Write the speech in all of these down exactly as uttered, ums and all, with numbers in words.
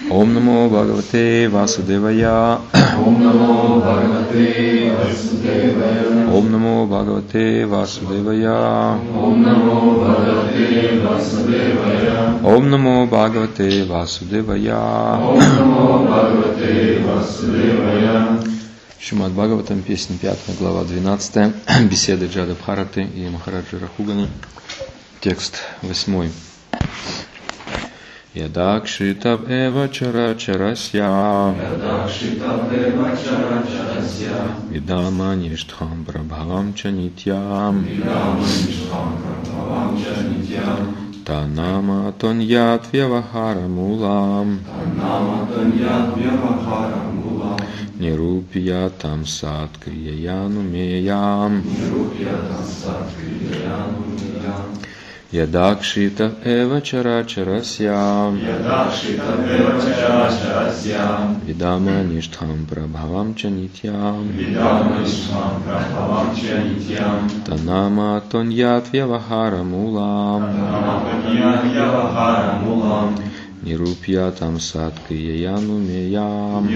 Ом намо Бхагавате Васудевая. Ом намо Бхагавате Васудевая. Ом намо Бхагавате Васудевая. Ом намо Бхагавате Васудевая. Ом намо Бхагавате Васудевая. Ом намо Бхагавате Васудевая. Шримад Бхагаватам, песня пятая, глава двенадцатая, беседы Джада Бхараты и Махараджи Рахугана, текст восьмой. Ядакшитав эва чара чарасья видама ништхам прабхавам чанитьям танама тоньят вьявахарамулам нирупьятам сат крияянумеям Ядакшитав эва чара чарасья видама ништхам прабхавам чанитьям танама тоньят вьявахарамулам нирупьятам сат крияянумеям.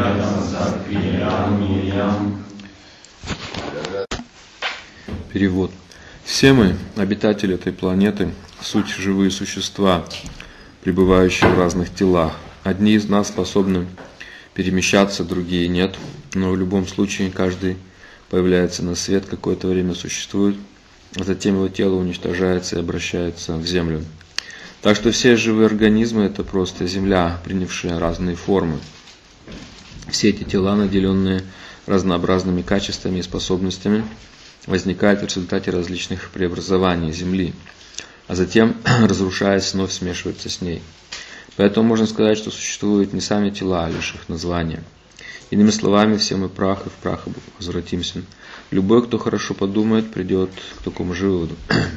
Перевод. Все мы, обитатели этой планеты, суть живые существа, пребывающие в разных телах. Одни из нас способны перемещаться, другие нет, но в любом случае каждый появляется на свет, какое-то время существует, а затем его тело уничтожается и обращается в землю. Так что все живые организмы – это просто земля, принявшая разные формы. Все эти тела, наделенные разнообразными качествами и способностями, возникает в результате различных преобразований Земли, а затем, разрушаясь, вновь смешивается с ней. Поэтому можно сказать, что существуют не сами тела, а лишь их названия. Иными словами, все мы прах, и в прах возвратимся. Любой, кто хорошо подумает, придет к такому же выводу.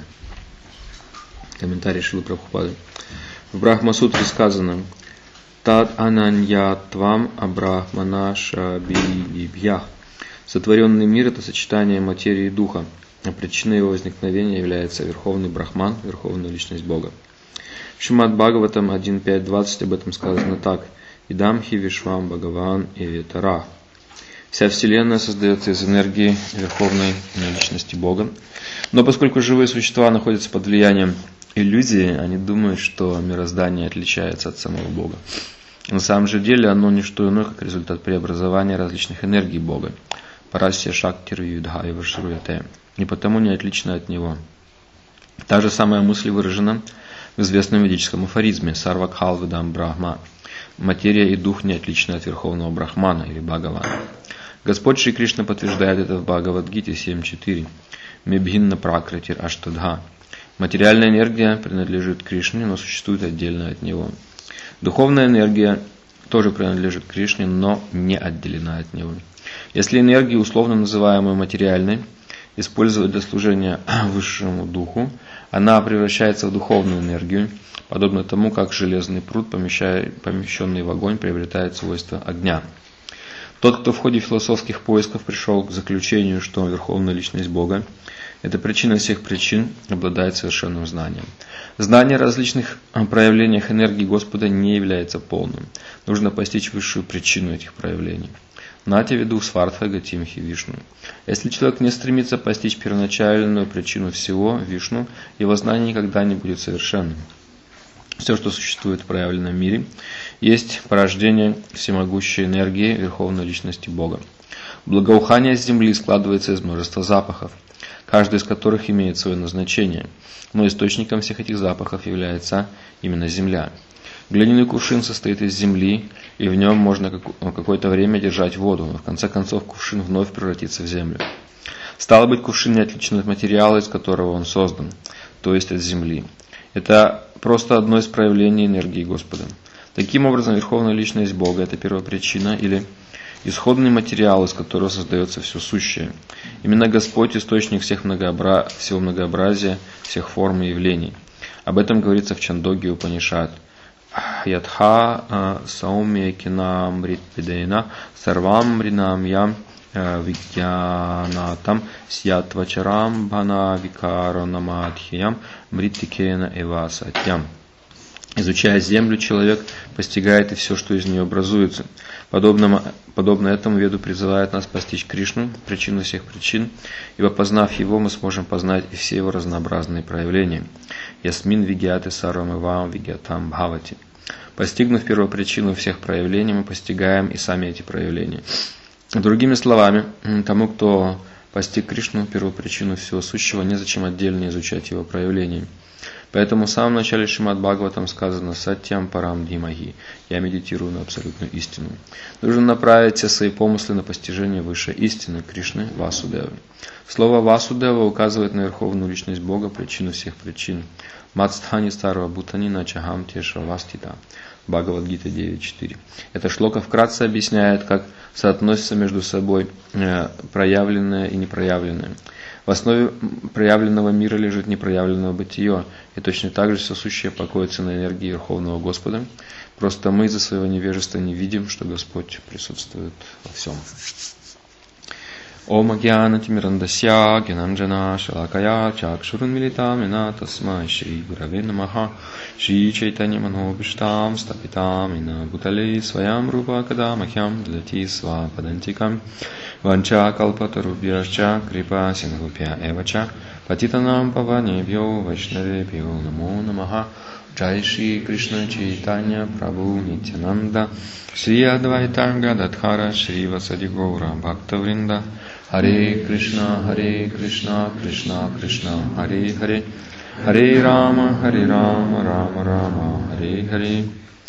Комментарий Шрилы Прабхупады. В Брахма-сутре сказано: «Тад ананья твам абрахмана шабидибьях». Сотворенный мир – это сочетание материи и духа, а причиной его возникновения является Верховный Брахман, Верховная Личность Бога. В Шримад Бхагаватам один пять двадцать об этом сказано так: «Идамхи вишвам Бхагаван эвитарах». Вся Вселенная создается из энергии Верховной Личности Бога. Но поскольку живые существа находятся под влиянием иллюзии, они думают, что мироздание отличается от самого Бога. На самом же деле оно не что иное, как результат преобразования различных энергий Бога. Парасья шактир юдха и вашруяте, и потому не отлично от него. Та же самая мысль выражена в известном ведическом афоризме «Сарвакхал видам брахма». Материя и дух не отличны от Верховного Брахмана или Бхагавана. Господь Шри Кришна подтверждает это в Бхагавад-гите семь четыре. «Мебхинна пракратир аштадха». Материальная энергия принадлежит Кришне, но существует отдельно от него. Духовная энергия тоже принадлежит Кришне, но не отделена от него. Если энергию, условно называемую материальной, использовать для служения высшему духу, она превращается в духовную энергию, подобно тому, как железный пруд, помещенный в огонь, приобретает свойства огня. Тот, кто в ходе философских поисков пришел к заключению, что Верховная Личность Бога – это причина всех причин, обладает совершенным знанием. Знание о различных проявлениях энергии Господа не является полным. Нужно постичь высшую причину этих проявлений. Нати виду свартха гатимхи Вишну. Если человек не стремится постичь первоначальную причину всего, Вишну, его знание никогда не будет совершенным. Все, что существует в проявленном мире, есть порождение всемогущей энергии Верховной Личности Бога. Благоухание с земли складывается из множества запахов, каждый из которых имеет свое назначение, но источником всех этих запахов является именно земля. Глиняный кувшин состоит из земли, и в нем можно какое-то время держать воду, но в конце концов кувшин вновь превратится в землю. Стало быть, кувшин не отличен от материала, из которого он создан, то есть от земли. Это просто одно из проявлений энергии Господа. Таким образом, Верховная Личность Бога – это первопричина или исходный материал, из которого создается все сущее. Именно Господь – источник всех многообра... всего многообразия, всех форм и явлений. Об этом говорится в Чандоге Упанишад. Ядха сауме кинам ритпидена сарвам ринам ям видьянатам сьятвачарам бхана викаранамадхиям мритикена эва сатьям. Изучая землю, человек постигает и все, что из нее образуется. Подобно, подобно этому Веду призывает нас постичь Кришну, причину всех причин, ибо познав его, мы сможем познать и все его разнообразные проявления. Ясмин вигьяты сарвам ивам вигьятам бхавати. Постигнув первопричину всех проявлений, мы постигаем и сами эти проявления. Другими словами, тому, кто постиг Кришну, первопричину всего сущего, незачем отдельно изучать его проявления. Поэтому в самом начале Шримад Бхагаватам сказано «Сатьям парам димаги». Я медитирую на абсолютную истину. Нужно направить все свои помыслы на постижение высшей истины Кришны Васудевы. Слово Васудева указывает на верховную личность Бога, причину всех причин. Мацтхани старва бутани начахам теша вастита. Бхагавад-гита девять четыре. Эта шлока вкратце объясняет, как соотносятся между собой проявленное и непроявленное. В основе проявленного мира лежит непроявленное бытие, и точно так же все сущее покоится на энергии Верховного Господа. Просто мы из-за своего невежества не видим, что Господь присутствует во всем. Ом агьяна тимирандасья гьянанджана шалакая чакшурун милитамина тасмай шри гураве намаха шри чайтанья манобиштам стапитам ина бутале своям рупа кадамахьям дати сва падантикам ванча калпатарубьяшча крипа сингупья эвача патитанам паванебьо вайшнавебьо намо намаха. Джай Шри Кришна Чайтанья Прабху Нитянанда Шри Адвайта Гададхара Шри Васади Гаура Бхактавринда Харе Кришна Харе Кришна Кришна Кришна Харе Харе Харе Рама Харе Рама Рама Рама Харе Харе.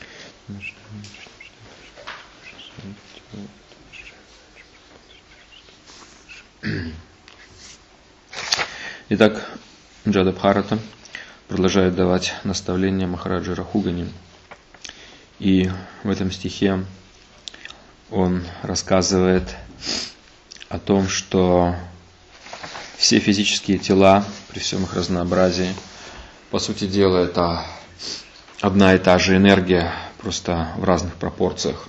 Итак, Джада Бхарата продолжает давать наставления Махараджи Рахугани. И в этом стихе он рассказывает о том, что все физические тела, при всем их разнообразии, по сути дела, это одна и та же энергия, просто в разных пропорциях.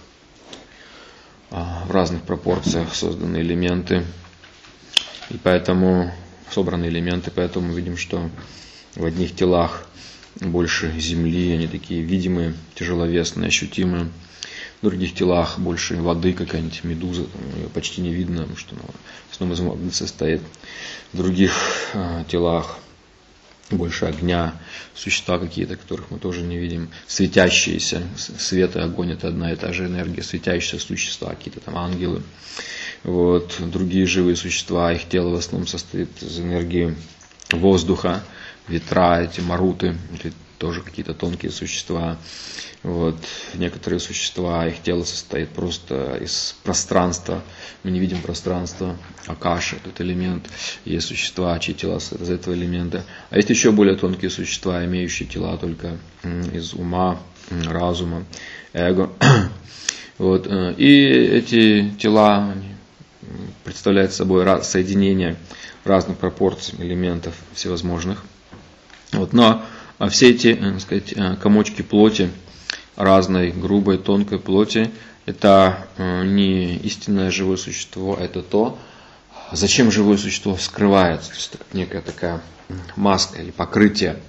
В разных пропорциях созданы элементы, и поэтому собраны элементы, поэтому мы видим, что в одних телах больше земли, они такие видимые, тяжеловесные, ощутимые. В других телах больше воды, какая-нибудь медуза, ее почти не видно, потому что она в основном из воды состоит. В других э, телах больше огня, существа какие-то, которых мы тоже не видим, светящиеся, свет и огонь — это одна и та же энергия, светящиеся существа, какие-то там ангелы. Вот. Другие живые существа, их тело в основном состоит из энергии воздуха, ветра, эти маруты, или тоже какие-то тонкие существа. Вот. Некоторые существа, их тело состоит просто из пространства. Мы не видим пространство. Акаша — этот элемент. Есть существа, чьи тела состоят из этого элемента. А есть еще более тонкие существа, имеющие тела только из ума, разума, эго. Вот. И эти тела представляют собой соединение разных пропорций элементов всевозможных. Вот. Но все эти, так сказать, комочки плоти, разной грубой, тонкой плоти, это не истинное живое существо, это то, зачем живое существо скрывается. То есть это некая такая маска или покрытие.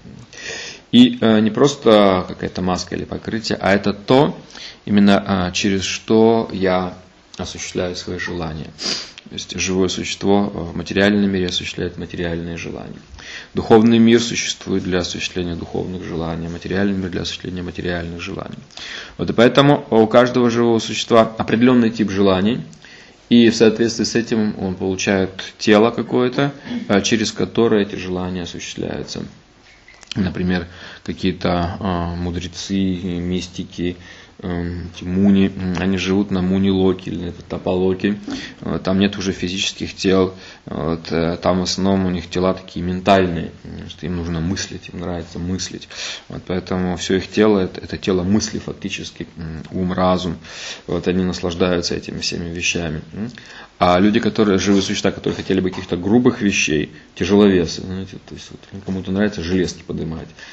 И не просто какая-то маска или покрытие, а это то, именно через что я осуществляю свои желания. То есть живое существо в материальном мире осуществляет материальные желания. Духовный мир существует для осуществления духовных желаний, материальный мир для осуществления материальных желаний. Вот и поэтому у каждого живого существа определенный тип желаний, и в соответствии с этим он получает тело какое-то, через которое эти желания осуществляются. Например, какие-то э, мудрецы, мистики, э, муни, они живут на муни-локе или на тапа-локе. Э, там нет уже физических тел. Вот, э, там в основном у них тела такие ментальные, что им нужно мыслить, им нравится мыслить. Вот, поэтому все их тело это, это тело мысли фактически, ум, разум. Вот, они наслаждаются этими всеми вещами. А люди, которые, живые существа, которые хотели бы каких-то грубых вещей, тяжеловесы, знаете, то есть вот, кому-то нравится железки поднимать, никогда не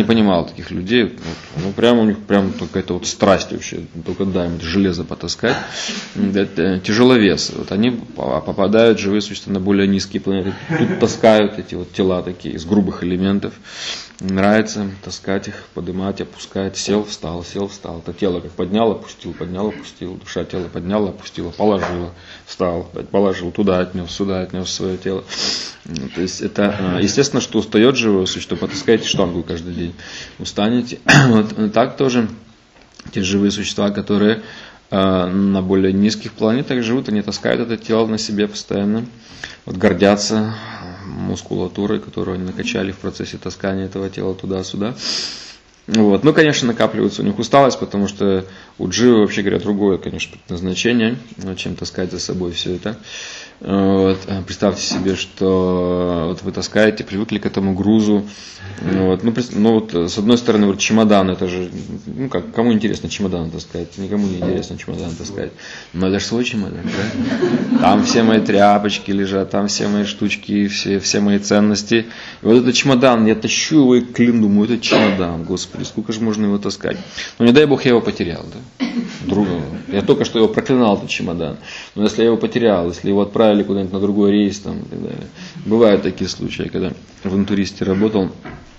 понимал таких людей, вот, ну прям у них прям какая-то вот страсть вообще, только дай им железо потаскать, это тяжеловес. Вот они попадают, живые существа, на более низкие планеты, тут таскают эти вот тела такие из грубых элементов. Нравится таскать их, поднимать, опускать, сел, встал, сел, встал. Это тело как поднял, опустил, поднял, опустил. Душа тело подняла, опустила, положила, встал, положил, туда отнес, сюда отнес свое тело. То есть это, естественно, что устает живое существо, потаскайте штангу каждый день, устанете. Вот так тоже те живые существа, которые на более низких планетах живут, они таскают это тело на себе постоянно, вот гордятся мускулатурой, которую они накачали в процессе таскания этого тела туда-сюда. Вот. Ну, конечно, накапливается у них усталость, потому что у дживы, вообще говоря, другое, конечно, предназначение, чем таскать за собой все это. Вот. Представьте себе, что вот вы таскаете, привыкли к этому грузу. Вот. Ну, ну, вот, с одной стороны, вот чемодан, это же, ну, как, кому интересно чемодан таскать? Никому не интересно чемодан таскать. Но это же свой чемодан, да? Там все мои тряпочки лежат, там все мои штучки, все, все мои ценности. И вот этот чемодан, я тащу его и клин, думаю, это чемодан, господи, сколько же можно его таскать? Ну, не дай бог, я его потерял, да? Другого. Я только что его проклинал, этот чемодан. Но если я его потерял, если его отправили куда-нибудь на другой рейс, там, и так далее. Бывают такие случаи, когда в интуристе работал,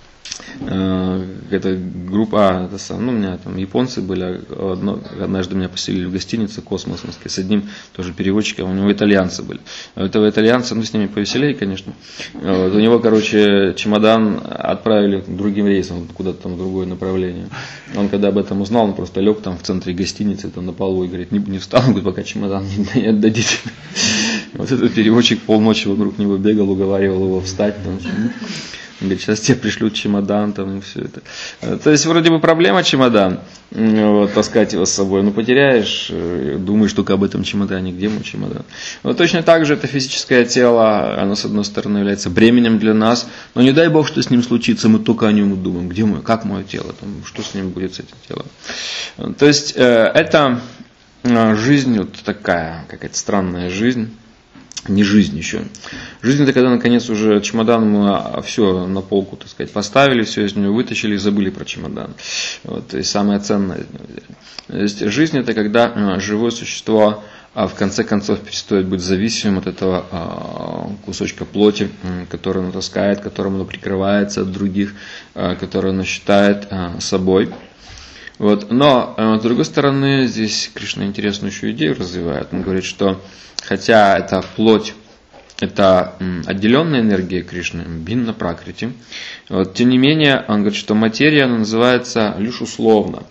э, эта группа, а, это сам, ну, у меня там японцы были, одно, однажды меня поселили в гостинице Космосовской, с одним тоже переводчиком, у него итальянцы были. А у этого итальянца, ну, с ними повеселее, конечно. Вот, у него, короче, чемодан отправили другим рейсом, куда-то там в другое направление. Он когда об этом узнал, он просто лег там в центре гостиницы, там на полу, и говорит, не, не встал, говорит, пока чемодан не, не отдадите. Вот этот переводчик полночи вокруг него бегал, уговаривал его встать. Там, он говорит, сейчас тебе пришлют чемодан, там, и все это. То есть, вроде бы проблема чемодан, вот, таскать его с собой, но потеряешь, думаешь только об этом чемодане, где мой чемодан. Вот точно так же это физическое тело, оно, с одной стороны, является бременем для нас, но не дай Бог, что с ним случится, мы только о нем и думаем, где мое, как мое тело, там, что с ним будет, с этим телом. То есть, это жизнь вот такая, какая-то странная жизнь. Не жизнь еще. Жизнь — это когда, наконец, уже чемодан мы все на полку, так сказать, поставили, все из него вытащили и забыли про чемодан. Вот, то есть самое ценное из него взяли. То есть жизнь — это когда живое существо в конце концов перестает быть зависимым от этого кусочка плоти, который оно таскает, которым оно прикрывается от других, который оно считает собой. Вот. Но, с другой стороны, здесь Кришна интересную еще идею развивает. Он говорит, что хотя это плоть, это отделенная энергия Кришны, бинна пракрити, вот, тем не менее, он говорит, что материя, она называется лишь условно.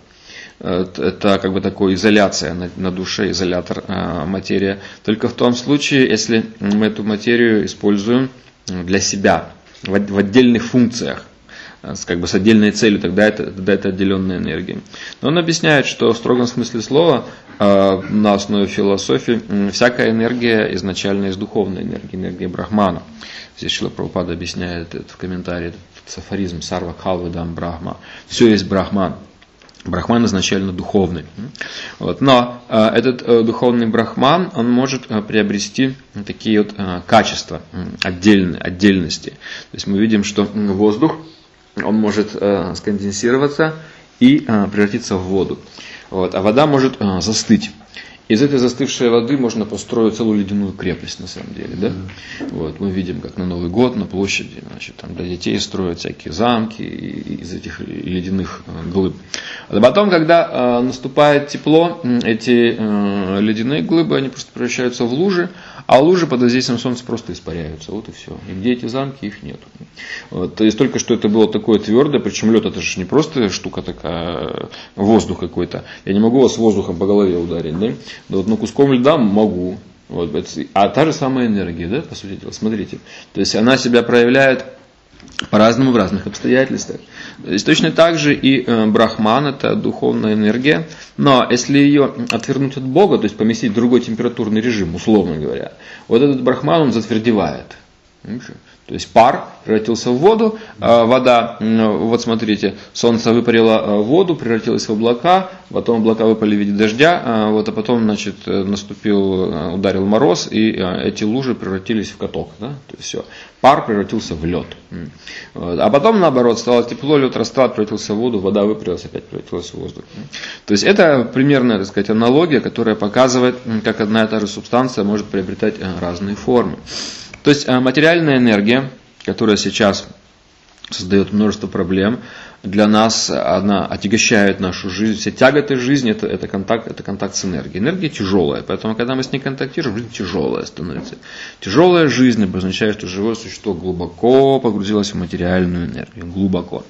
Это как бы такая изоляция на, на душе, изолятор э, материя. Только в том случае, если мы эту материю используем для себя, в, в отдельных функциях, как бы с отдельной целью, тогда это, тогда это отделенная энергия. Но он объясняет, что в строгом смысле слова, э, на основе философии, э, всякая энергия изначально из духовной энергии, энергия Брахмана. Здесь Шрила Прабхупада объясняет это в комментарии, этот афоризм Сарва Кхалвидам Брахма. Все есть Брахман. Брахман изначально духовный. Вот. Но э, этот э, духовный брахман, он может э, приобрести такие вот э, качества э, отдельные, отдельности. То есть мы видим, что воздух, он может э, сконденсироваться и э, превратиться в воду. Вот. А вода может э, застыть. Из этой застывшей воды можно построить целую ледяную крепость, на самом деле. Да? Вот, мы видим, как на Новый год на площади, значит, там для детей строят всякие замки из этих ледяных глыб. А потом, когда э, наступает тепло, эти э, ледяные глыбы, они просто превращаются в лужи, а лужи под воздействием солнца просто испаряются. Вот и все. И где эти замки, их нет. Вот, то есть только что это было такое твердое, причем лед это же не просто штука такая, воздух какой-то. Я не могу вас воздухом по голове ударить, да? Да вот, ну, куском льда могу. Вот, а та же самая энергия, да, по сути дела, смотрите. То есть она себя проявляет по-разному в разных обстоятельствах. То есть точно так же и э, Брахман — это духовная энергия, но если ее отвернуть от Бога, то есть поместить в другой температурный режим, условно говоря, вот этот Брахман, он затвердевает. То есть пар превратился в воду, вода, вот смотрите, солнце выпарило воду, превратилось в облака, потом облака выпали в виде дождя, вот, а потом, значит, наступил, ударил мороз, и эти лужи превратились в каток, да? То есть все, пар превратился в лед. А потом, наоборот, стало тепло, лед растаял, превратился в воду, вода выпарилась, опять превратилась в воздух. То есть это примерная, так сказать, аналогия, которая показывает, как одна и та же субстанция может приобретать разные формы. То есть материальная энергия, которая сейчас создает множество проблем, для нас она отягощает нашу жизнь. Все тяготы жизни это, это, контакт, это контакт с энергией. Энергия тяжелая, поэтому когда мы с ней контактируем, жизнь тяжелая становится. Тяжелая жизнь обозначает, что живое существо глубоко погрузилось в материальную энергию. Глубоко.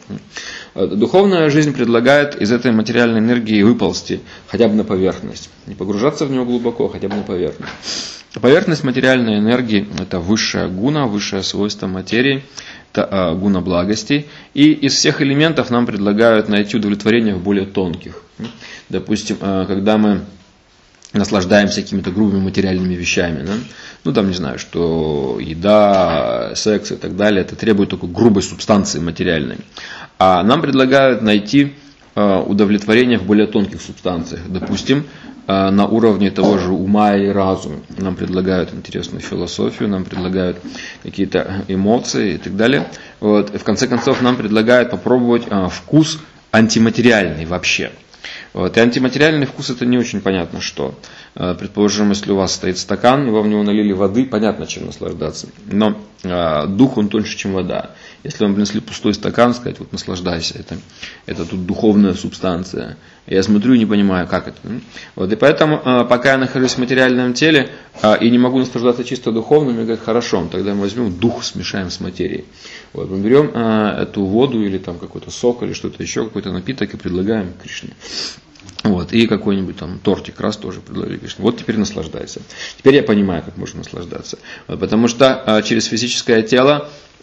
Духовная жизнь предлагает из этой материальной энергии выползти хотя бы на поверхность. Не погружаться в нее глубоко, а хотя бы на поверхность. Поверхность материальной энергии – это высшая гуна, высшее свойство материи, это гуна благости. И из всех элементов нам предлагают найти удовлетворение в более тонких. Допустим, когда мы наслаждаемся какими-то грубыми материальными вещами, да? Ну там, не знаю, что еда, секс и так далее, это требует такой грубой субстанции материальной. А нам предлагают найти удовлетворение в более тонких субстанциях. Допустим, на уровне того же ума и разума. Нам предлагают интересную философию, нам предлагают какие-то эмоции и так далее. Вот. И в конце концов нам предлагают попробовать вкус антиматериальный вообще. Вот. И антиматериальный вкус это не очень понятно что. Предположим, если у вас стоит стакан, и вы в него налили воды, понятно, чем наслаждаться. Но э, дух он тоньше, чем вода. Если вам принесли пустой стакан, сказать, вот наслаждайся, это, это тут духовная субстанция. Я смотрю и не понимаю, как это. Вот. И поэтому, э, пока я нахожусь в материальном теле э, и не могу наслаждаться чисто духовным, я говорю, хорошо, тогда мы возьмем дух, смешаем с материей. Вот. Мы берем э, эту воду или там какой-то сок или что-то еще, какой-то напиток и предлагаем Кришне. Вот, и какой-нибудь там тортик раз тоже предложили Кришне. Вот теперь наслаждайся. Теперь я понимаю, как можно наслаждаться. Вот, потому что а, через физическое тело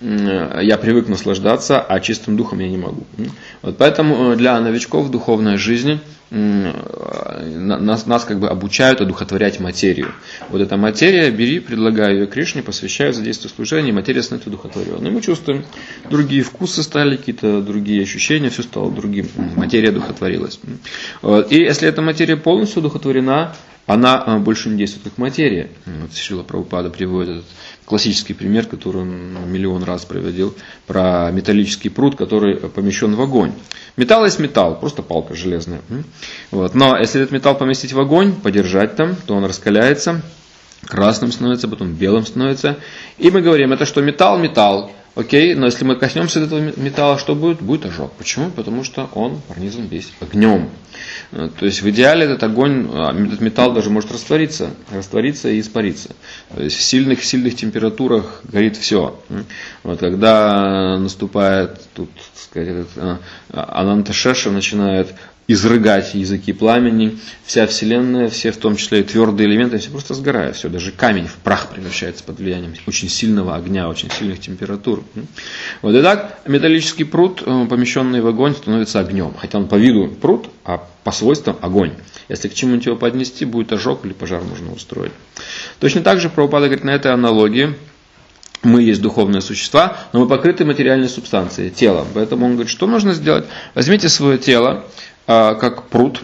м, я привык наслаждаться, а чистым духом я не могу. Вот, поэтому для новичков в духовной жизни м, нас, нас как бы обучают одухотворять материю. Вот эта материя, бери, предлагаю ее Кришне, посвящаю за действие служения, и материя становится одухотворенной. Мы чувствуем, другие вкусы стали, какие-то другие ощущения, все стало другим. Материя одухотворилась. Вот. И если эта материя полностью одухотворена, она больше не действует как материя. Вот Шрила Прабхупада приводит этот классический пример, который он миллион раз приводил, про металлический пруд, который помещен в огонь. Металл есть металл, просто палка железная. Вот. Но если этот металл поместить в огонь, подержать там, то он раскаляется, красным становится, потом белым становится. И мы говорим, это что, металл, металл. Окей, но если мы коснемся этого металла, что будет? Будет ожог. Почему? Потому что он пронизан весь огнем. То есть в идеале этот огонь, этот металл даже может раствориться, раствориться и испариться. То есть в сильных, сильных температурах горит все. Вот когда наступает, тут, так сказать, Ананташеша начинает изрыгать языки пламени, вся Вселенная, все в том числе и твердые элементы, все просто сгорают, все, даже камень в прах превращается под влиянием очень сильного огня, очень сильных температур. Вот и так металлический пруд, помещенный в огонь, становится огнем, хотя он по виду пруд, а по свойствам огонь. Если к чему-нибудь его поднести, будет ожог или пожар можно устроить. Точно так же Прабхупада говорит на этой аналогии. Мы есть духовные существа, но мы покрыты материальной субстанцией, телом. Поэтому он говорит, что нужно сделать? Возьмите свое тело, как пруд,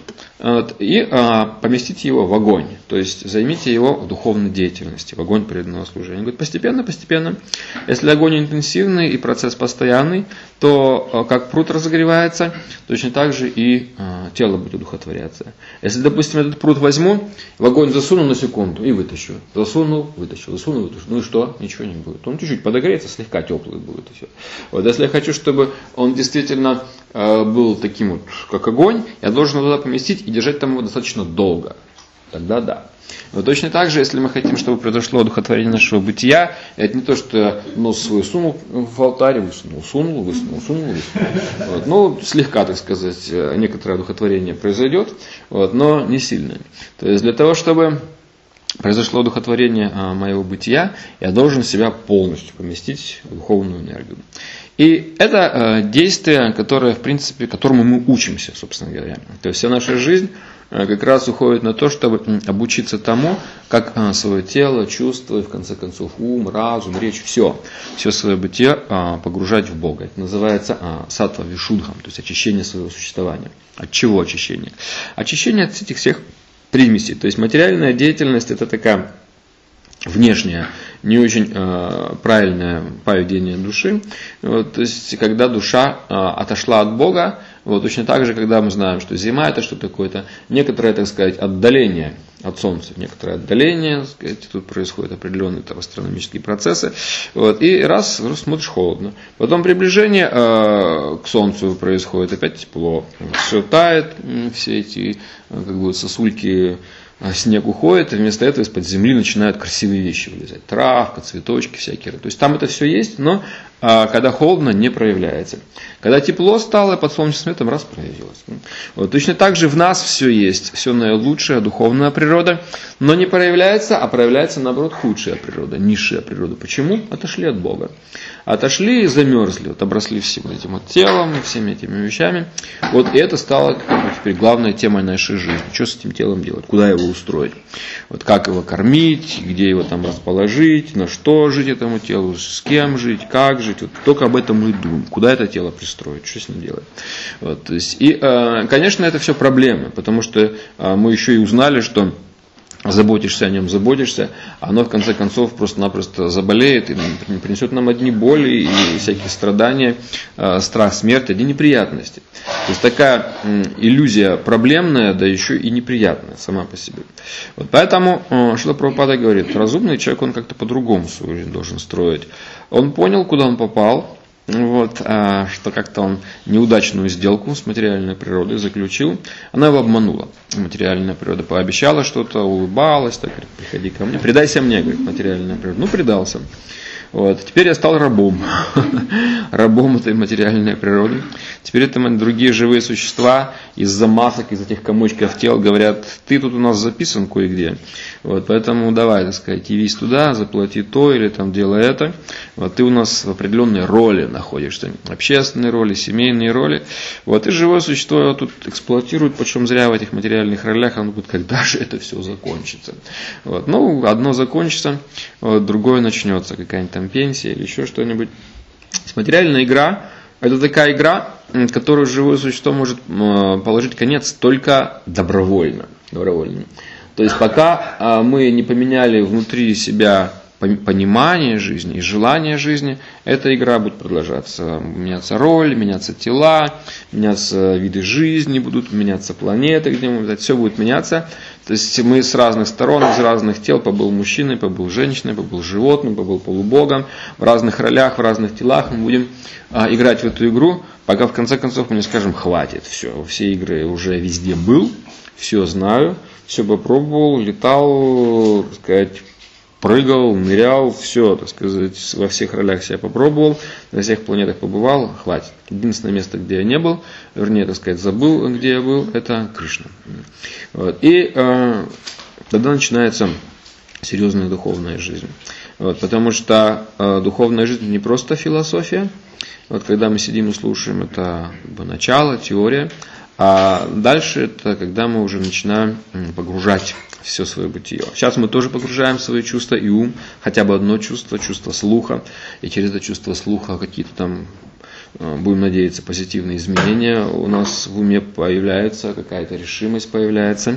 и поместите его в огонь. То есть займите его в духовной деятельности, в огонь преданного служения. Он говорит, постепенно, постепенно. Если огонь интенсивный и процесс постоянный, то как пруд разогревается, точно так же и тело будет одухотворяться. Если, допустим, этот пруд возьму, в огонь засуну на секунду и вытащу. Засунул, вытащил, засунул, вытащил. Ну и что? Ничего не будет. Он чуть-чуть подогреется, слегка теплый будет. И все. Вот, если я хочу, чтобы он действительно был таким вот, как огонь, я должен его туда поместить и держать там его достаточно долго. Тогда да. Но точно так же, если мы хотим, чтобы произошло одухотворение нашего бытия, это не то, что я нос свой сунул в алтарь, высунул, сунул, высунул, сунул, высунул. Вот. Ну, слегка, так сказать, некоторое одухотворение произойдет, вот, но не сильное. То есть для того, чтобы произошло одухотворение моего бытия, я должен себя полностью поместить в духовную энергию. И это действие, которое, в принципе, которому мы учимся, собственно говоря. То есть вся наша жизнь как раз уходит на то, чтобы обучиться тому, как свое тело, чувства, и в конце концов ум, разум, речь, все, все свое бытие погружать в Бога. Это называется саттва вишудхам, то есть очищение своего существования. От чего очищение? Очищение от этих всех примесей. То есть материальная деятельность это такая внешнее, не очень э, правильное поведение души. Вот, то есть, когда душа э, отошла от Бога, вот, точно так же, когда мы знаем, что зима это что такое-то, некоторое, так сказать, отдаление от Солнца, некоторое отдаление, так сказать, тут происходят определенные там, астрономические процессы, вот, и раз, раз смотришь холодно. Потом приближение э, к Солнцу происходит, опять тепло, все тает, все эти как бы, сосульки, снег уходит, и вместо этого из-под земли начинают красивые вещи вылезать. Травка, цветочки всякие. То есть там это все есть, но а, когда холодно, не проявляется. Когда тепло стало, под солнечным светом раз проявилось. Вот, точно так же в нас все есть, все наилучшее, духовная природа, но не проявляется, а проявляется наоборот худшая природа, низшая природа. Почему? Отошли от Бога. Отошли и замерзли, вот, обросли всем этим вот телом, всеми этими вещами. Вот, и это стало как бы, теперь главной темой нашей жизни. Что с этим телом делать? Куда его устроить? Вот, как его кормить, где его там расположить, на что жить этому телу, с кем жить, как жить. Вот, только об этом мы думаем. Куда это тело пристроить, что с ним делать? Вот, то есть, и, конечно, это все проблемы, потому что мы еще и узнали, что заботишься о нем, заботишься, оно в конце концов просто-напросто заболеет и принесет нам одни боли и всякие страдания, страх, смерть, одни неприятности. То есть такая иллюзия проблемная, да еще и неприятная сама по себе. Вот поэтому Шрила Прабхупада говорит, разумный человек, он как-то по-другому свою жизнь должен строить. Он понял, куда он попал, вот, а, что как-то он неудачную сделку с материальной природой заключил. Она его обманула. Материальная природа пообещала что-то, улыбалась, так говорит, приходи ко мне, предайся мне, говорит, материальная природа. Ну, предался. Вот. Теперь я стал рабом. Рабом этой материальной природы. Теперь это другие живые существа из-за масок, из этих комочков тел говорят, ты тут у нас записан кое-где. Вот, поэтому давай, так сказать, явись туда, заплати то или там делай это. Вот, ты у нас в определенной роли находишься. Общественные роли, семейные роли. Вот, и живое существо его тут эксплуатирует, почем зря в этих материальных ролях. Оно будет, когда же это все закончится. Вот, ну, одно закончится, вот, другое начнется. Какая-нибудь там пенсия или еще что-нибудь. Материальная игра – это такая игра, которую живое существо может положить конец только добровольно. добровольно. То есть пока мы не поменяли внутри себя понимание жизни и желание жизни, эта игра будет продолжаться. Меняться роли, меняться тела, меняться виды жизни, будут меняться планеты, где мы летать, все будет меняться. То есть мы с разных сторон, из разных тел, побыл мужчиной, побыл женщиной, побыл животным, побыл полубогом, в разных ролях, в разных телах мы будем а, играть в эту игру, пока в конце концов мы не скажем, хватит, все, все игры уже везде был, все знаю, все попробовал, летал, так сказать, прыгал, нырял, все, так сказать, во всех ролях себя попробовал, на всех планетах побывал, хватит. Единственное место, где я не был, вернее, так сказать, забыл, где я был, это Кришна. Вот. И э, тогда начинается серьезная духовная жизнь. Вот, потому что э, духовная жизнь не просто философия. Вот, когда мы сидим и слушаем, это как бы, начало, теория. А дальше это когда мы уже начинаем погружать все свое бытие. Сейчас мы тоже погружаем свои чувства и ум, хотя бы одно чувство, чувство слуха, и через это чувство слуха какие-то там, будем надеяться, позитивные изменения у нас в уме появляются, какая-то решимость появляется,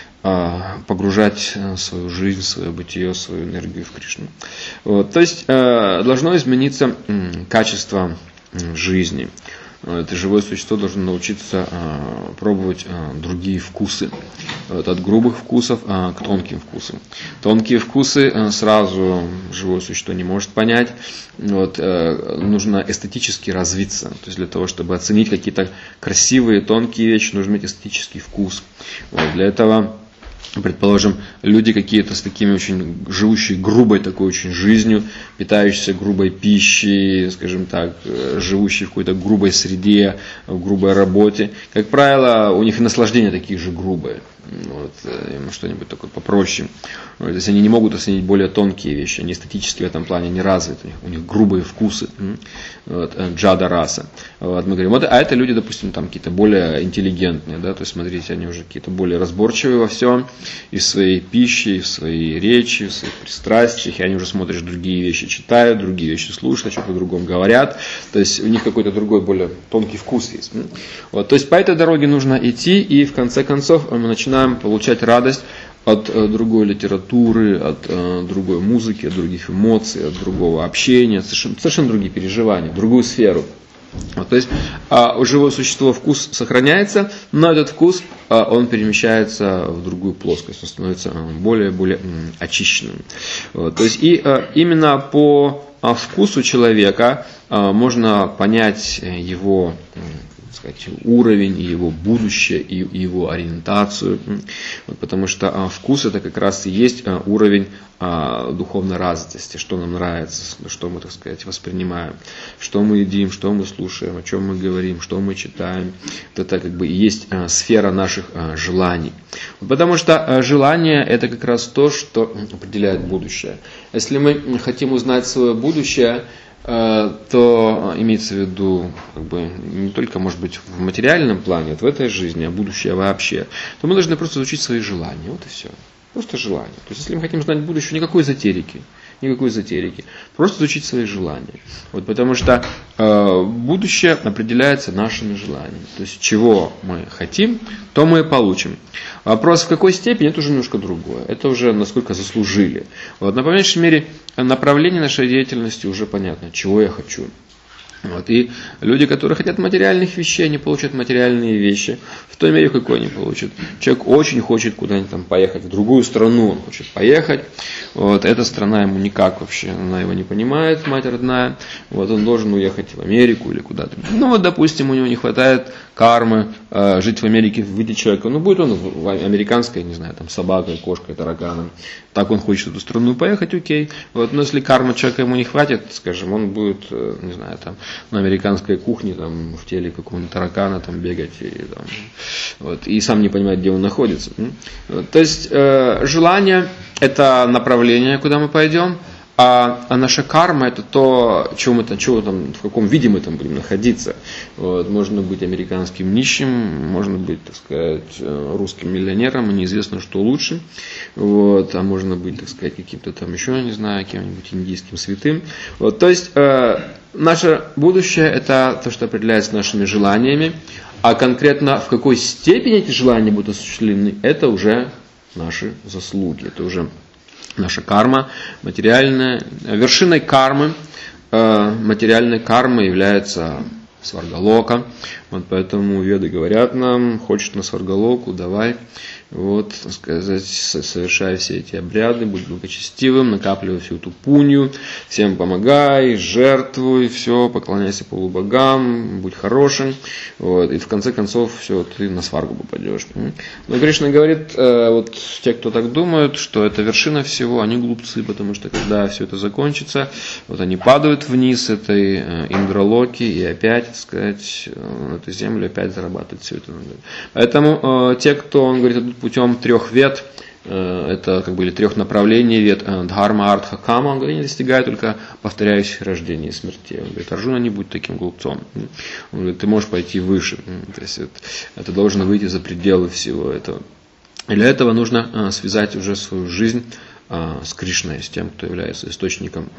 погружать свою жизнь, свое бытие, свою энергию в Кришну. Вот. То есть должно измениться качество жизни. Это живое существо должно научиться а, пробовать а, другие вкусы. Вот, от грубых вкусов а, к тонким вкусам. Тонкие вкусы а, сразу живое существо не может понять. Вот, а, нужно эстетически развиться. То есть для того, чтобы оценить какие-то красивые, тонкие вещи, нужно иметь эстетический вкус. Вот, для этого, предположим, люди какие-то с такими очень живущие грубой такой очень жизнью, питающиеся грубой пищей, скажем так, живущие в какой-то грубой среде, в грубой работе. Как правило, у них и наслаждения такие же грубые. вот, ему что-нибудь такое попроще. Вот, то есть они не могут оценить более тонкие вещи, они эстетически в этом плане не развиты, у них, у них грубые вкусы, вот, джада раса. Вот, мы говорим, вот, а это люди, допустим, там какие-то более интеллигентные, да, то есть смотрите, они уже какие-то более разборчивые во всем, и в своей пище, и в своей речи, и в своих пристрастиях, и они уже смотрят другие вещи, читают, другие вещи слушают, что-то по-другому говорят, то есть у них какой-то другой, более тонкий вкус есть. Вот, то есть по этой дороге нужно идти, и в конце концов мы начинаем получать радость от э, другой литературы, от э, другой музыки, от других эмоций, от другого общения, совершенно, совершенно другие переживания, другую сферу. Вот, то есть а, у живого существа вкус сохраняется, но этот вкус а, он перемещается в другую плоскость, он становится более-более очищенным. Вот, то есть и а, именно по а, вкусу человека а, можно понять его, сказать, уровень, его будущее и его ориентацию, вот, потому что а, вкус это как раз и есть а, уровень а, духовной развитости, что нам нравится, что мы, так сказать, воспринимаем, что мы едим, что мы слушаем, о чем мы говорим, что мы читаем. Это как бы и есть а, сфера наших а, желаний. Потому что а, желание это как раз то, что определяет будущее. Если мы хотим узнать свое будущее, то имеется в виду как бы, не только, может быть, в материальном плане, вот в этой жизни, а будущее вообще, то мы должны просто изучить свои желания. Вот и все. Просто желания. То есть, если мы хотим знать будущее, никакой эзотерики. Никакой эзотерики. Просто изучить свои желания. Вот, потому что э, будущее определяется нашими желаниями. То есть, чего мы хотим, то мы и получим. Вопрос, в какой степени, это уже немножко другое. Это уже насколько заслужили. Вот, но, по меньшей мере, направление нашей деятельности уже понятно, чего я хочу. Вот. И люди, которые хотят материальных вещей, они получат материальные вещи в той мере, в какой они получат. Человек очень хочет куда-нибудь там поехать, в другую страну он хочет поехать. Вот. Эта страна ему никак вообще, она его не понимает, мать родная. Вот. Он должен уехать в Америку или куда-то. Ну вот, допустим, у него не хватает кармы э, жить в Америке в виде человека. Ну будет он в американской, не знаю, там собакой, кошкой, тараканом. Так он хочет в эту страну поехать, окей. Вот. Но если кармы человека ему не хватит, скажем, он будет, э, не знаю, там на американской кухне, там, в теле какого-нибудь таракана там, бегать и, там, вот, и сам не понимает, где он находится. Вот, то есть э, желание это направление, куда мы пойдем, а, а наша карма это то, чего мы, чего там, в каком виде мы там будем находиться. Вот, можно быть американским нищим, можно быть, так сказать, русским миллионером, и неизвестно, что лучше. Вот, а можно быть, так сказать, каким-то там еще, не знаю, кем-нибудь индийским святым. Вот, то есть э, наше будущее это то, что определяется нашими желаниями, а конкретно в какой степени эти желания будут осуществлены, это уже наши заслуги, это уже наша карма материальная. Вершиной кармы, э, материальной кармы является сваргалока. Вот поэтому веды говорят нам, хочешь на сваргалоку, давай, вот, так сказать, совершай все эти обряды, будь благочестивым, накапливай всю эту пунью, всем помогай, жертвуй, все, поклоняйся полубогам, будь хорошим, вот, и в конце концов, все, ты на сваргу попадешь. Но Кришна говорит, вот те, кто так думают, что это вершина всего, они глупцы, потому что когда все это закончится, вот они падают вниз этой индралоки и опять, так сказать, на эту землю опять зарабатывают все это. Поэтому те, кто, он говорит, идут путем трех вед, это как бы или трех направлений вед, дхарма, артха, кама, он говорит, не достигают только повторяющих рождения и смерти. Он говорит, Арджуна, не будь таким глупцом. Он говорит, ты можешь пойти выше. То есть это, это должно выйти за пределы всего этого. И для этого нужно связать уже свою жизнь с Кришной, с тем, кто является источником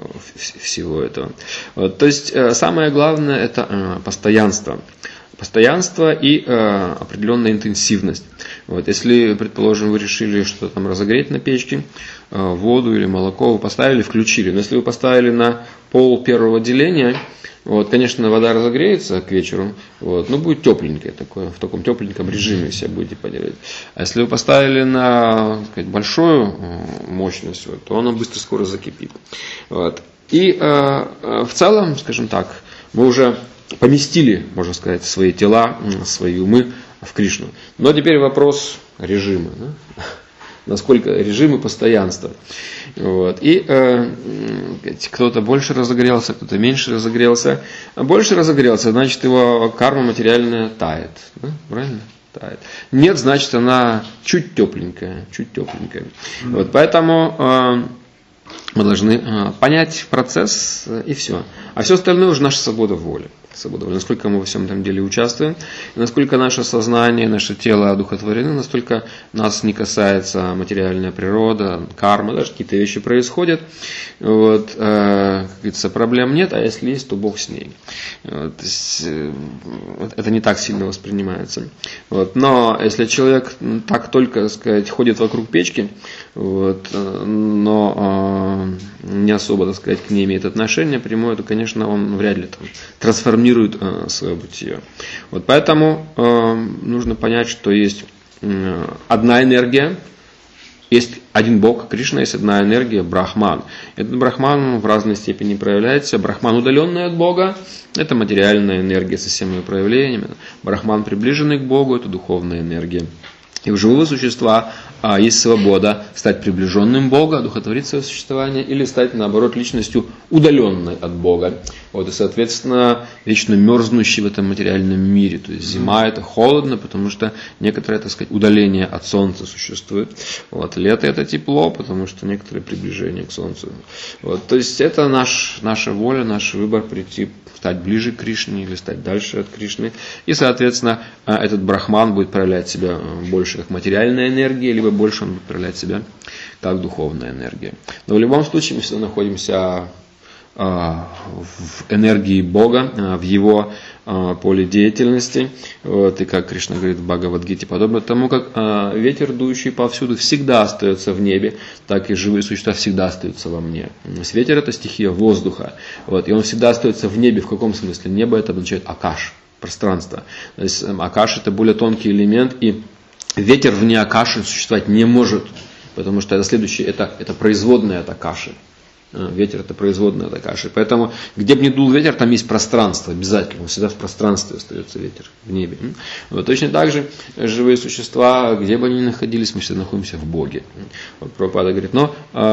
всего этого. Вот, то есть самое главное это постоянство. Постоянство и э, определенная интенсивность. Вот, если, предположим, вы решили что-то там разогреть на печке, э, воду или молоко вы поставили, включили. Но если вы поставили на пол первого деления, вот, конечно, вода разогреется к вечеру, вот, но будет тепленькая, такое, в таком тепленьком режиме себя будете поделать. А если вы поставили на, так сказать, большую мощность, вот, то она быстро скоро закипит. Вот. И э, в целом, скажем так, мы уже поместили, можно сказать, свои тела, свои умы в Кришну. Но теперь вопрос режима. Да? Насколько режим и постоянство. Вот. И э, кто-то больше разогрелся, кто-то меньше разогрелся. А больше разогрелся, значит его карма материальная тает. Да? Правильно? тает. Нет, значит, она чуть тепленькая, чуть тепленькая. Вот, поэтому э, мы должны э, понять процесс э, и все. А все остальное уже наша свобода воли. Свобода воли. Насколько мы во всем этом деле участвуем, и насколько наше сознание, наше тело одухотворены, настолько нас не касается материальная природа, карма, даже какие-то вещи происходят. Вот, э, как говорится, проблем нет, а если есть, то Бог с ней. Вот, то есть, э, это не так сильно воспринимается. Вот, но если человек так только, так сказать, ходит вокруг печки, вот, но э, не особо, так сказать, к ней имеет отношение прямое, то, конечно, он вряд ли там трансформирует э, свое бытие. Вот, поэтому э, нужно понять, что есть э, одна энергия, есть один Бог, Кришна, есть одна энергия, Брахман. Этот Брахман в разной степени проявляется. Брахман, удаленный от Бога, это материальная энергия со всеми ее проявлениями. Брахман, приближенный к Богу, это духовная энергия. И у живого существа а, есть свобода стать приближенным Бога, одухотворить свое существование, или стать, наоборот, личностью удаленной от Бога. Вот, и, соответственно, вечно мерзнущей в этом материальном мире. То есть зима это холодно, потому что некоторое, так сказать, удаление от Солнца существует. Вот, лето это тепло, потому что некоторое приближение к Солнцу. Вот, то есть это наш, наша воля, наш выбор прийти, стать ближе к Кришне или стать дальше от Кришны. И, соответственно, этот Брахман будет проявлять себя больше как материальная энергия, либо больше он будет проявлять себя как духовная энергия. Но в любом случае мы всегда находимся в энергии Бога, в Его поле деятельности. Вот, и как Кришна говорит в Бхагавад-гите, подобно тому, как ветер, дующий повсюду, всегда остается в небе, так и живые существа всегда остаются во мне. То есть ветер это стихия воздуха. Вот, и он всегда остается в небе. В каком смысле? Небо это означает акаш, пространство. То есть акаш это более тонкий элемент, и ветер вне акаши существовать не может, потому что это следующее, это, это производная от акаши. Ветер это производная от акаши. Поэтому, где бы ни дул ветер, там есть пространство обязательно. Он всегда в пространстве остается ветер, в небе. Вот, точно так же живые существа, где бы они ни находились, мы всегда находимся в Боге. Вот Прабхупада говорит, но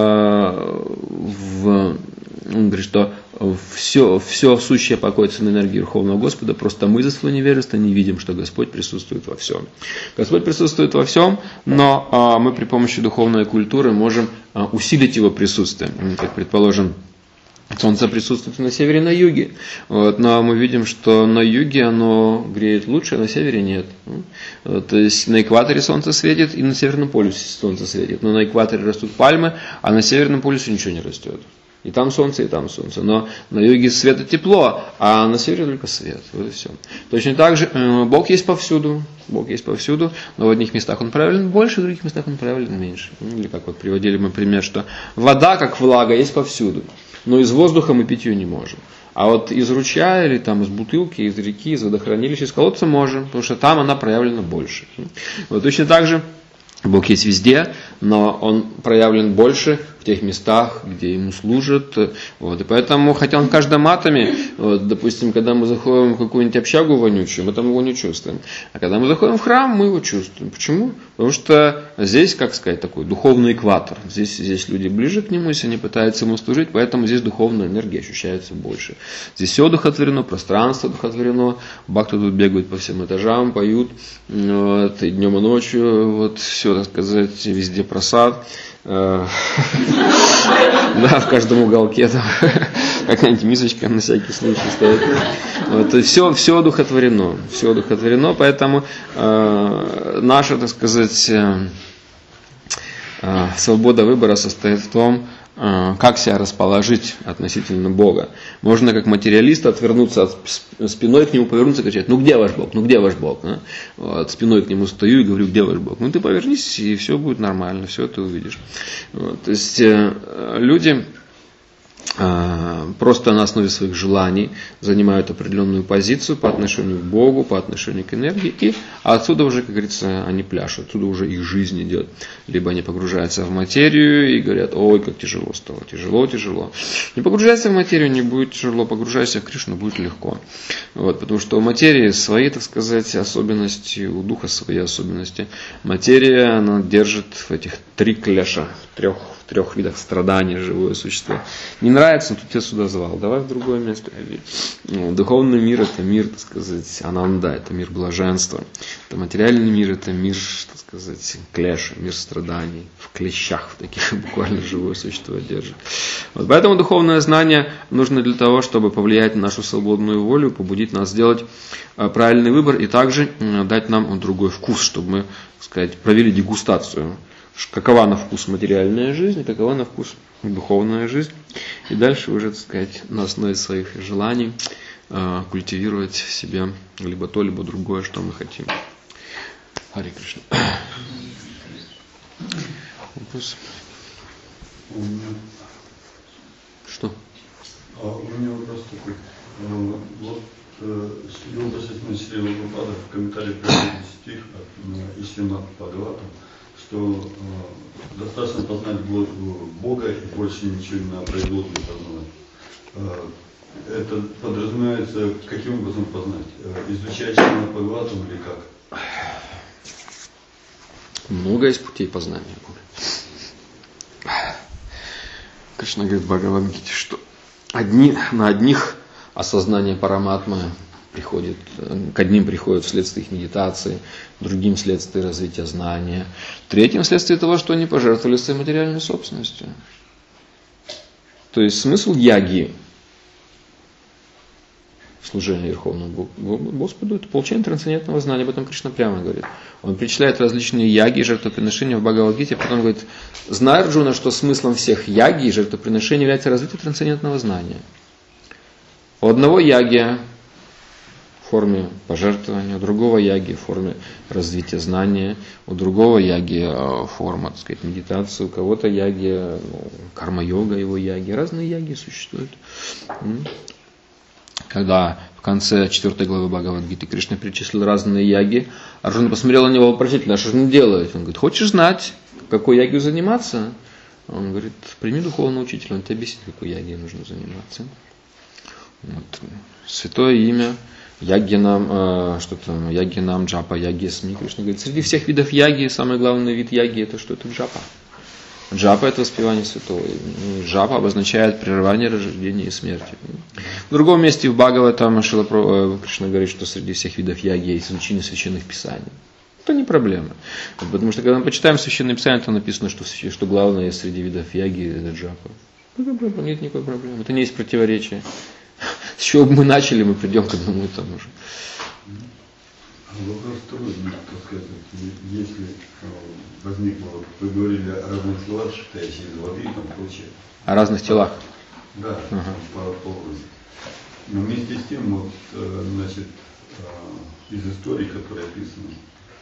э, в, он говорит, что все, все сущее покоится на энергии Верховного Господа, просто мы за свое невежество не видим, что Господь присутствует во всем. Господь присутствует во всем, но а, мы при помощи духовной культуры можем а, усилить его присутствие. Как, предположим, Солнце присутствует на севере и на юге, вот, но мы видим, что на юге оно греет лучше, а на севере нет. Вот, то есть на экваторе Солнце светит, и на Северном полюсе Солнце светит, но на экваторе растут пальмы, а на Северном полюсе ничего не растет. И там солнце, и там солнце. Но на юге свет и тепло, а на севере только свет. Вот и все. Точно так же э, Бог есть повсюду. Бог есть повсюду, но в одних местах Он проявлен больше, в других местах Он проявлен меньше. Или как вот приводили мы пример, что вода, как влага, есть повсюду. Но из воздуха мы пить ее не можем. А вот из ручья, или там из бутылки, из реки, из водохранилища, из колодца можем, потому что там она проявлена больше. Вот точно так же Бог есть везде, но Он проявлен больше в тех местах, где Ему служат. Вот. И поэтому, хотя Он в каждом атоме, вот, допустим, когда мы заходим в какую-нибудь общагу вонючую, мы там его не чувствуем. А когда мы заходим в храм, мы его чувствуем. Почему? Потому что здесь, как сказать, такой духовный экватор. Здесь, здесь люди ближе к Нему, если они пытаются Ему служить, поэтому здесь духовная энергия ощущается больше. Здесь все одухотворено, пространство одухотворено, бхакты тут бегают по всем этажам, поют, вот, и днем, и ночью, вот, все, так сказать, везде просад. Да, в каждом уголке там какая-нибудь мисочка на всякий случай стоит. Вот, все, все одухотворено, все одухотворено, поэтому э, наша, так сказать, э, э, свобода выбора состоит в том, э, как себя расположить относительно Бога. Можно как материалист отвернуться от, спиной к Нему, повернуться и кричать: ну где ваш Бог, ну где ваш Бог? Да? Вот, спиной к Нему стою и говорю: где ваш Бог? Ну ты повернись, и все будет нормально, все ты увидишь. Вот, то есть э, люди просто на основе своих желаний занимают определенную позицию по отношению к Богу, по отношению к энергии, и отсюда уже, как говорится, они пляшут, отсюда уже их жизнь идет. Либо они погружаются в материю и говорят: ой, как тяжело стало, тяжело, тяжело. Не погружайся в материю, не будет тяжело, погружайся в Кришну, будет легко. Вот, потому что у материи свои, так сказать, особенности, у духа свои особенности. Материя, она держит в этих три клеша, в трех трех видах страданий живое существо. Не нравится, но тут я сюда звал. Давай в другое место. Духовный мир – это мир, так сказать, ананда, это мир блаженства. Это материальный мир – это мир, так сказать, клеша, мир страданий. В клещах, в таких буквально живое существо держит. Вот поэтому духовное знание нужно для того, чтобы повлиять на нашу свободную волю, побудить нас сделать правильный выбор и также дать нам другой вкус, чтобы мы, так сказать, провели дегустацию. Какова на вкус материальная жизнь, какова на вкус духовная жизнь. И дальше уже, так сказать, на основе своих желаний культивировать в себе либо то, либо другое, что мы хотим. Харе Кришна. Вопрос? Что? А у меня вопрос такой. Вот Шрила Божественный Шрила Прабхупада в комментарии приводит стих от Ишримад Бхагавата, что э, достаточно познать Бога и больше ничего не производит не познавать. Э, это подразумевается, каким образом познать? Э, изучать Шримад Бхагаватам или как? Много есть путей познания Бога. Кришна говорит в Бхагавад-гите, что одни, на одних осознание параматмы приходит, к одним приходит вследствие их медитации, другим вследствие развития знания, третьим вследствие того, что они пожертвовали своей материальной собственностью. То есть смысл яги, служения Верховному Господу, это получение трансцендентного знания. Об этом Кришна прямо говорит. Он перечисляет различные яги и жертвоприношения в Бхагавад-гите, потом говорит: знай, Арджуна, что смыслом всех яги и жертвоприношений является развитие трансцендентного знания. У одного яги в форме пожертвования, у другого яги в форме развития знания, у другого яги форма, так сказать, медитации, у кого-то яги, ну, карма-йога, его яги. Разные яги существуют. Когда в конце четвертой главы Бхагавад-гиты Кришна перечислил разные яги, Арджуна посмотрел на него вопросительно: а что же мне делать? Он говорит: хочешь знать, какой ягью заниматься? Он говорит: прими духовного учителя, он тебе объяснит, какой ягью нужно заниматься. Вот. Святое имя, ягинам, э, что там, ягинам, джапа, яги, сми. Кришна говорит: среди всех видов яги, самый главный вид яги — это что? Это джапа. Джапа — это воспевание святого имени. Джапа обозначает прерывание рождения и смерти. В другом месте в Бхагаватам Шрила Кришна говорит, что среди всех видов яги есть изучение священных писаний. Это не проблема. Потому что когда мы почитаем священные писания, там написано, что, что главное среди видов яги — это джапа. Нет никакой проблемы. Это не есть противоречие. С чего бы мы начали, мы придем к одному и тому же. Вопрос второй, так сказать, если возникло, вы говорили о разных телах, состоящих из воды, там прочее. О разных телах? Да, ага. по, по Но вместе с тем, вот, значит, из истории, которые описаны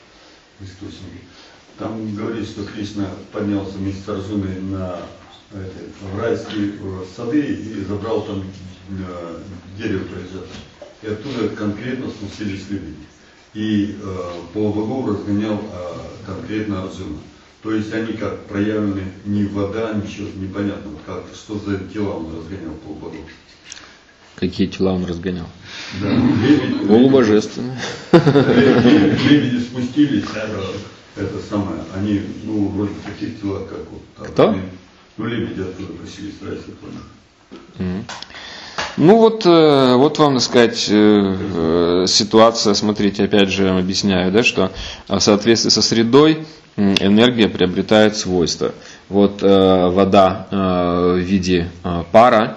в источнике, там говорится, что Кришна поднялся вместе с Арджуной на это, в райские сады и забрал там дерево проезжавшее. И оттуда конкретно спустились люди. И э, по богов разгонял э, конкретно Арджуна. То есть они как проявлены не вода, ничего, непонятно, как, что за тела он разгонял по богов. Какие тела он разгонял? Да, лебеди, полубожественные. Лебеди, лебеди спустились, это, это самое, они, ну, вроде в таких телах, как вот. Так, кто? Они, ну, лебеди оттуда пришли, страсти планеты. Mm. Ну вот, вот вам, так сказать, ситуация, смотрите, опять же объясняю, да, что в соответствии со средой энергия приобретает свойства. Вот вода в виде пара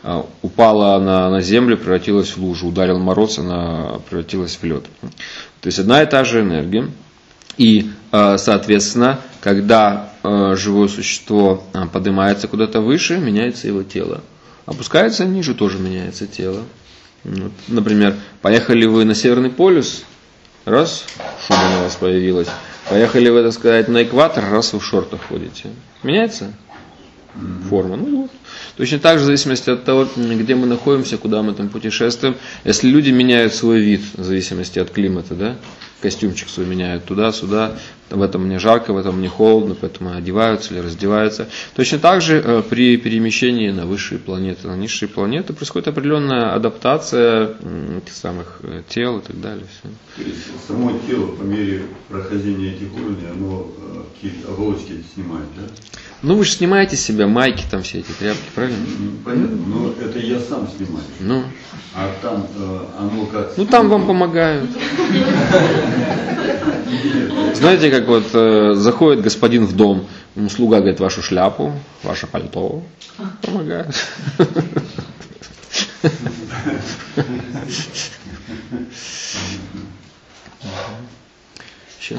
упала на, на землю, превратилась в лужу, ударил мороз, она превратилась в лед. То есть одна и та же энергия. И, соответственно, когда живое существо поднимается куда-то выше, меняется его тело. Опускается ниже, тоже меняется тело. Вот. Например, поехали вы на Северный полюс, раз, шуба у вас появилась. Поехали вы, так сказать, на экватор, раз, вы в шортах ходите. Меняется форма? Ну вот. Точно так же, в зависимости от того, где мы находимся, куда мы там путешествуем. Если люди меняют свой вид, в зависимости от климата, да, костюмчик свой меняют туда-сюда, в этом мне жарко, в этом мне холодно, поэтому одеваются или раздеваются. Точно так же э, при перемещении на высшие планеты, на низшие планеты происходит определенная адаптация э, этих самых э, тел и так далее. Все. То есть само тело по мере прохождения этих уровней, оно э, какие-то оболочки снимает, да? Ну вы же снимаете с себя майки, там все эти тряпки, правильно? Понятно, но это я сам снимаю. Ну, А там э, оно как... ну там вам помогают. Знаете, как вот э, заходит господин в дом, ему слуга говорит, вашу шляпу, ваше пальто, помогает. Еще.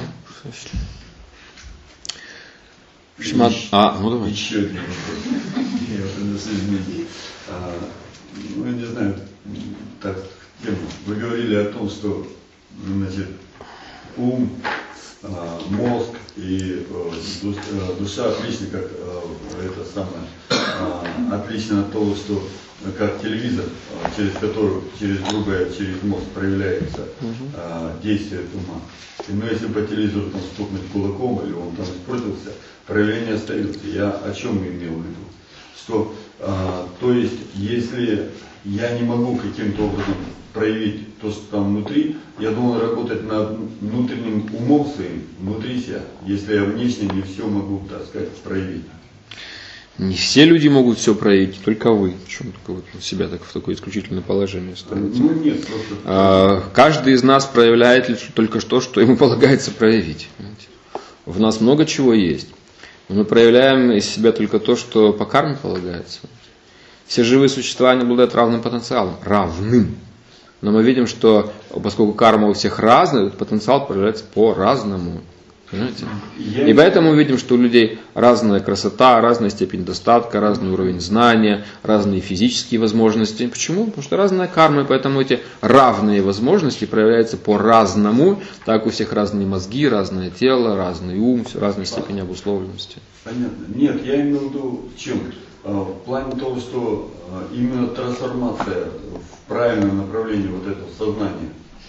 Шмат. А, ну давай. Еще один вопрос. Я вот с людьми. А, ну, не знаю, так, тему. Вы говорили о том, что, значит, ум, а, мозг и а, душа отличны, как а, это самое, а, отлично от того, что как телевизор, через который, через грубое, через мозг проявляется а, действие ума. И, ну, если по телевизору там стукнуть кулаком, или он там испортился, проявление остается. Я о чем имел в виду? Что, а, то есть, если я не могу каким-то образом проявить то, что там внутри, я должен работать над внутренним умом своим, внутри себя, если я внешне не все могу, так сказать, проявить. Не все люди могут все проявить, только вы. Почему только вы себя так в такое исключительное положение ставите? Ну нет, просто... А, каждый из нас проявляет лишь только то, что ему полагается проявить. Понимаете? В нас много чего есть. Но мы проявляем из себя только то, что по карме полагается. Все живые существа не обладают равным потенциалом. Равным. Но мы видим, что поскольку карма у всех разная, этот потенциал проявляется по-разному. Понимаете? И поэтому мы видим, что у людей разная красота, разная степень достатка, разный уровень знания, разные физические возможности. Почему? Потому что разная карма, и поэтому эти равные возможности проявляются по-разному. Так у всех разные мозги, разное тело, разный ум, разная степень обусловленности. Понятно. Нет, я имел в виду в чем? В плане того, что именно трансформация в правильном направлении вот этого сознания,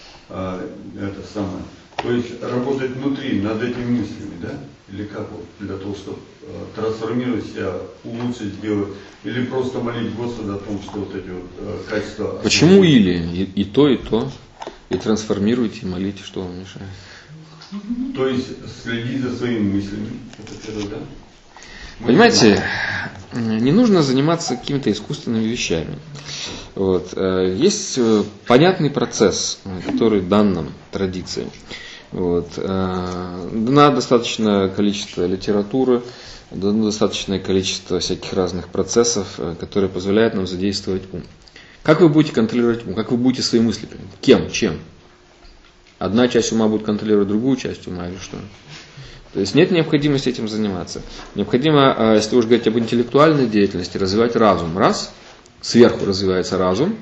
это самое. То есть работать внутри, над этими мыслями, да? Или как вот, для того, чтобы э, трансформировать себя, улучшить, сделать, или просто молить Господа о том, что вот эти вот э, качества... Почему или? И, и то, и то. И трансформируйте, и молите, что вам мешает. То есть следить за своими мыслями, это первое, да? Понимаете, не нужно заниматься какими-то искусственными вещами. Вот. Есть понятный процесс, который дан нам традицией. Вот. Дано достаточное количество литературы, дано достаточное количество всяких разных процессов, которые позволяют нам задействовать ум. Как вы будете контролировать ум? Как вы будете свои мысли? Кем? Чем? Одна часть ума будет контролировать другую часть ума или что? То есть нет необходимости этим заниматься. Необходимо, если уж говорить об интеллектуальной деятельности, развивать разум. Раз, сверху развивается разум.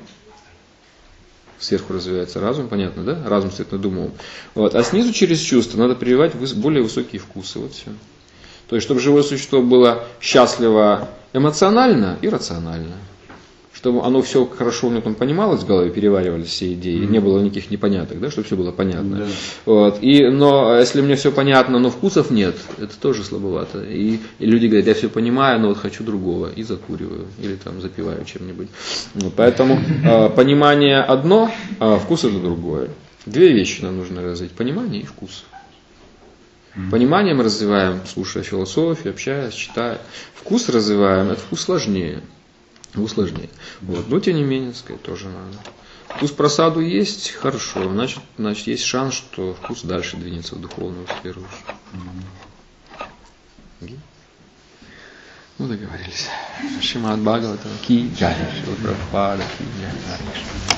Сверху развивается разум, понятно, да? Разум стоит над умом. Вот. А снизу через чувства надо прививать более высокие вкусы. Вот все. То есть, чтобы живое существо было счастливо эмоционально и рационально. Чтобы оно все хорошо у него там понималось в голове, переваривались все идеи, mm-hmm. не было никаких непоняток, да, чтобы все было понятно. Mm-hmm. Вот. И, но если мне все понятно, но вкусов нет, это тоже слабовато. И, и люди говорят, я все понимаю, но вот хочу другого, и закуриваю, или там запиваю чем-нибудь. Вот. Поэтому э, понимание одно, а вкус это другое. Две вещи нам нужно развить, понимание и вкус. Mm-hmm. Понимание мы развиваем, слушая философию, общаясь, читая. Вкус развиваем, это вкус сложнее. Усложнее. Вот. Но тем не менее, сказать, тоже надо. Вкус просаду есть, хорошо. Значит, значит, есть шанс, что вкус дальше двинется в духовную сферу. Mm-hmm. Ну, договорились. Шримад Бхагаватам ки джай, Шрила Прабхупада ки джай.